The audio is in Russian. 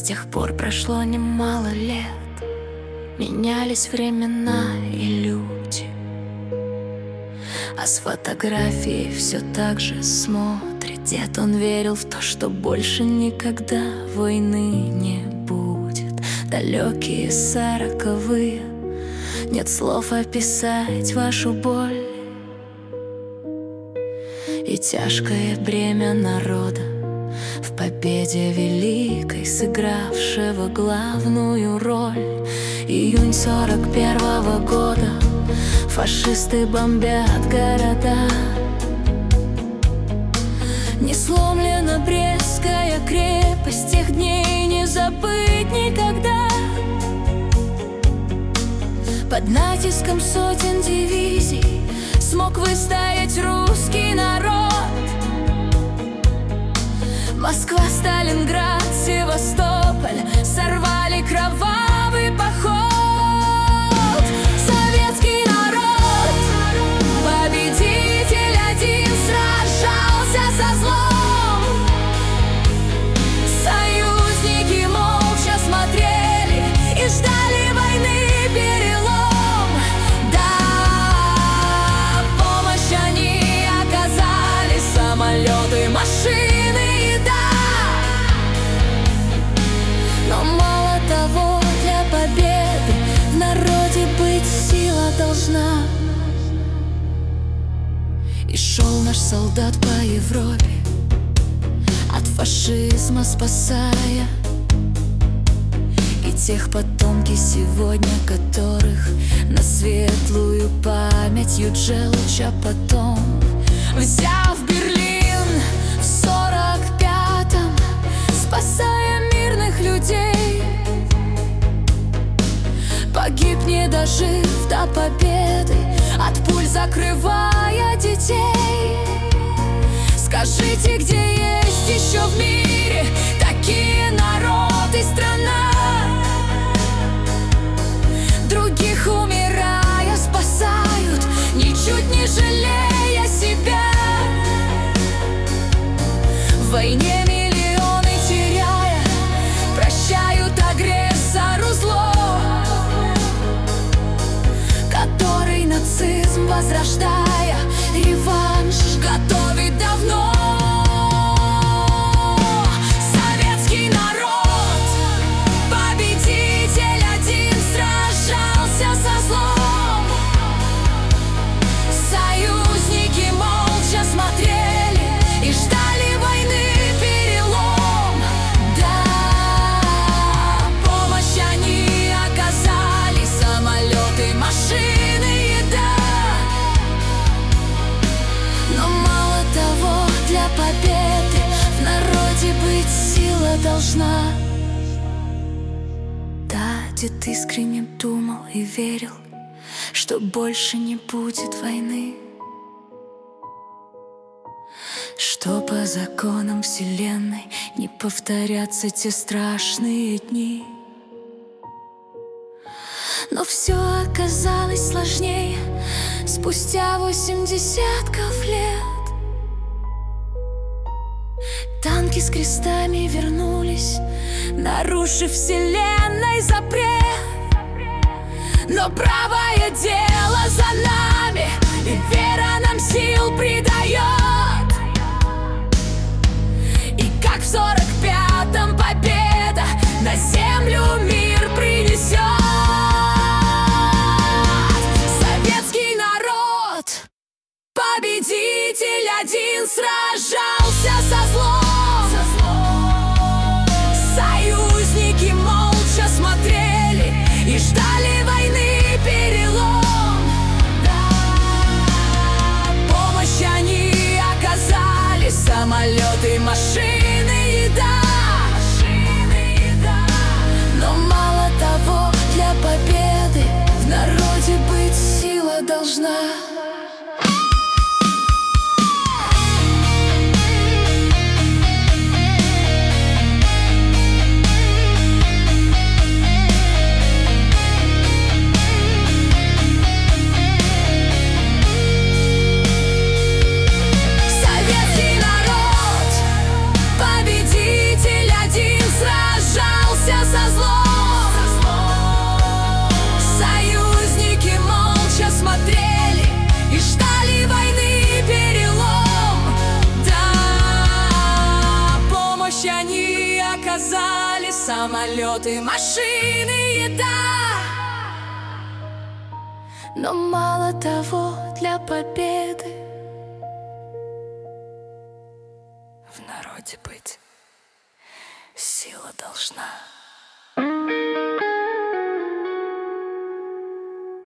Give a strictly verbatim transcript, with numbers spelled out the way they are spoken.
тех пор прошло немало лет, менялись времена и люди, а с фотографией все так же смотрит дед. Он верил в то, что больше никогда войны не будет. Далекие сороковые, нет слов описать вашу боль и тяжкое бремя народа в победе великой, сыгравшего главную роль. Июнь сорок первого года, фашисты бомбят города. Не сломлена Брестская крепость, тех дней не забыть никогда. Под натиском сотен дивизий смог выстоять русский народ. Москва, Сталинград, Севастополь сорвали кровавый поход. Советский народ, победитель один, сражался со злом. Союзники молча смотрели и ждали войны перелом. Да, помощь они оказали, самолеты, машины. Но мало того, для победы в народе быть сила должна. И шел наш солдат по Европе, от фашизма спасая и тех потомки сегодня, которых на светлую памятью желчь, а потом, взяв Берлин в сорок пятом, спасая мирных людей, погиб, не дожив до победы, от пуль закрывая детей. Скажите, где есть еще в мире такие народы, страна, других умирая спасают, ничуть не жалея себя. В войне миллионы теряя, прощают агрессору зло, который нацизм, возрождая, реванш готовит давно. Советский народ, победитель один, сражался со злом. Союзники молча смотрели и ждали войны перелом. Да, помощь они оказали, самолеты, машины, еда. Но мало того, для победы в народе быть сила должна. Да, дед искренне думал и верил, что больше не будет войны, что по законам вселенной не повторятся те страшные дни. Но все оказалось сложнее спустя восемь десятков лет. Танки с крестами вернулись, нарушив вселенной запрет. Но правое дело за нами, и вера нам сил придает. И как в сорок пятом победа на землю мир принесет. Советский народ, победитель один, сражался со злом. Союзники молча смотрели и ждали войны перелом. Да, помощь они оказали, самолеты, машины, еда. Но мало того, для победы в народе быть сила должна. Советский народ, победитель один, сражался самолеты, машины, еда. Но мало того для победы. В народе быть сила должна.